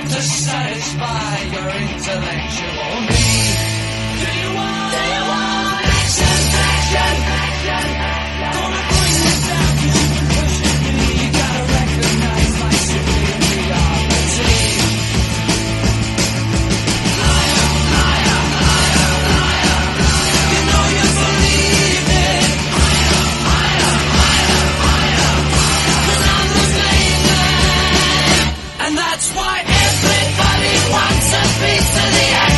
to satisfy your intellectual need. Do you want action, action, action? Gonna bring you down 'cause you've been pushing me. You gotta recognize my superiority. Higher, higher, higher, higher. You know you believe it. Higher, higher, higher, higher. 'Cause I'm the slave. And that's why everybody wants a piece of the action.